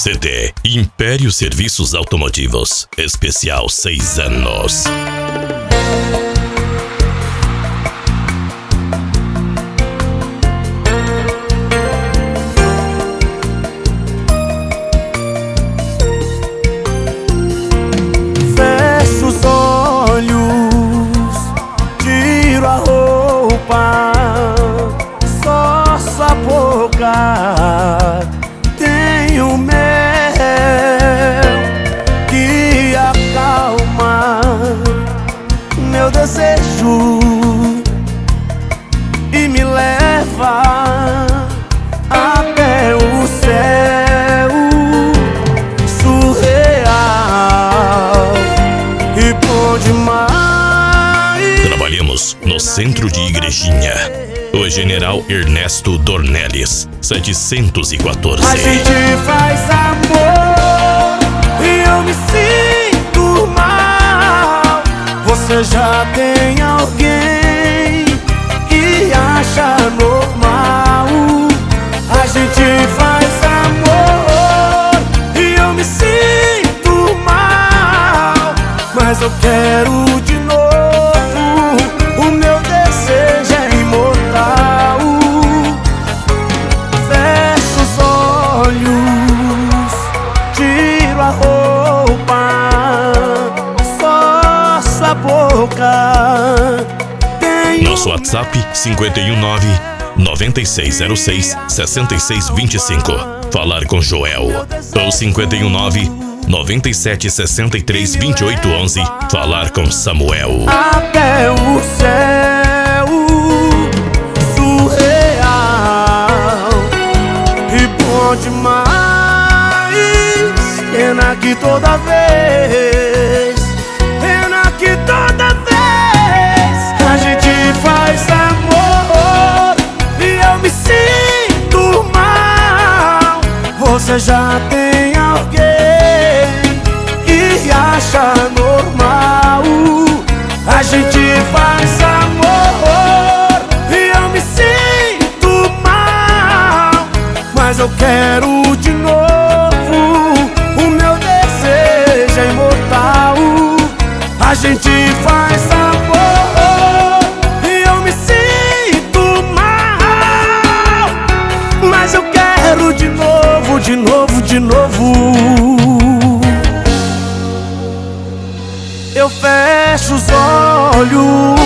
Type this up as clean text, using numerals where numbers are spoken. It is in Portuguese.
CD Império Serviços Automotivos, especial 6 anos. Fecho os olhos, tiro a roupa, só sua boca tem o mel que acalma meu desejo e me leva até o céu surreal e bom demais. Trabalhamos no centro de Igrejinha. O General Ernesto Dornelles, 714. A gente faz amor e eu me sinto mal. Você já tem alguém que acha normal. A gente faz amor e eu me sinto mal, mas eu quero de novo. O meu desejo é imortal. Fecho os olhos, tiro a roupa, só sua boca tem Nosso WhatsApp 519-9606-6625. Falar com Joel. Ou 519-9763-2811. Falar com Samuel. até o céu surreal e bom demais. Pena que toda vez, pena que toda vez a gente faz amor e eu me sinto mal. Você já tem alguém que acha normal. A gente faz amor e eu me sinto mal, mas eu quero de novo. O meu desejo é imortal. A gente faz amor e eu me sinto mal, mas eu quero de novo, de novo, de novo. Eu fecho os olhos,